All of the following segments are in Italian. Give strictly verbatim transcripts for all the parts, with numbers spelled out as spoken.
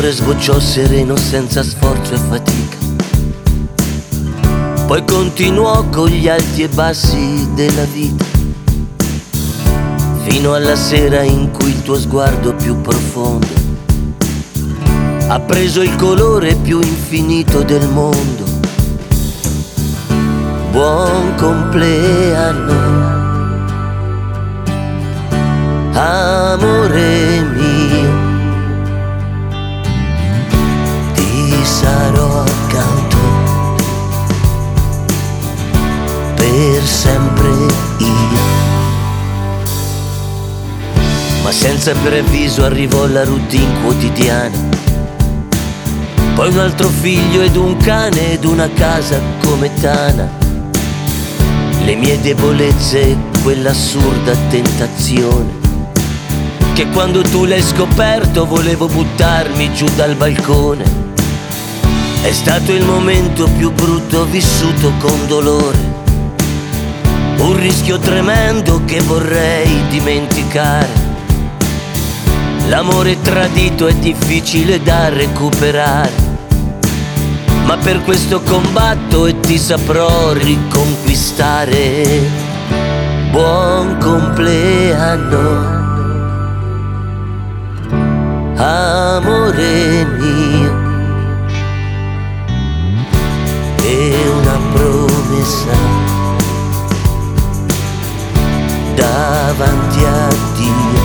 L'amore sbocciò sereno senza sforzo e fatica, poi continuò con gli alti e bassi della vita, fino alla sera in cui il tuo sguardo più profondo ha preso il colore più infinito del mondo. Buon compleanno, amore mio, ti sarò accanto per sempre io. Ma senza preavviso arrivò la routine quotidiana, poi un altro figlio ed un cane ed una casa come Tana. Le mie debolezze e quell'assurda tentazione che quando tu l'hai scoperto volevo buttarmi giù dal balcone. È stato il momento più brutto vissuto con dolore, un rischio tremendo che vorrei dimenticare. L'amore tradito è difficile da recuperare, ma per questo combatto e ti saprò riconquistare. Buon compleanno, amore mio, è una promessa davanti a Dio,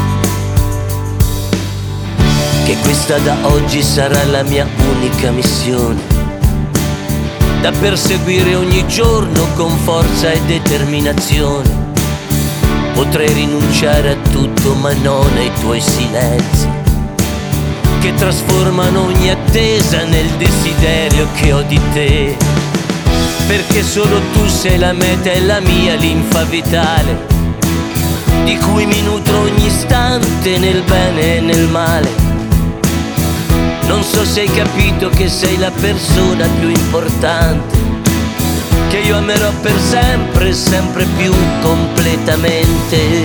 che questa da oggi sarà la mia unica missione, da perseguire ogni giorno con forza e determinazione. Potrei rinunciare a tutto ma non ai tuoi silenzi, che trasformano ogni attesa nel desiderio che ho di te, perché solo tu sei la meta e la mia linfa vitale, di cui mi nutro ogni istante nel bene e nel male. Non so se hai capito che sei la persona più importante, che io amerò per sempre e sempre più completamente.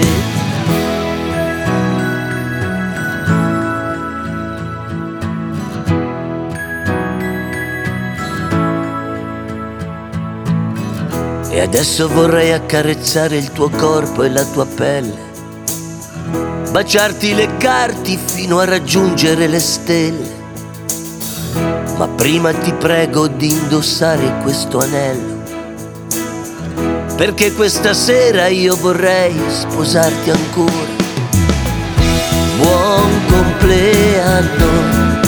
E adesso vorrei accarezzare il tuo corpo e la tua pelle, baciarti, leccarti fino a raggiungere le stelle. Ma prima ti prego di indossare questo anello, perché questa sera io vorrei sposarti ancora. Buon compleanno,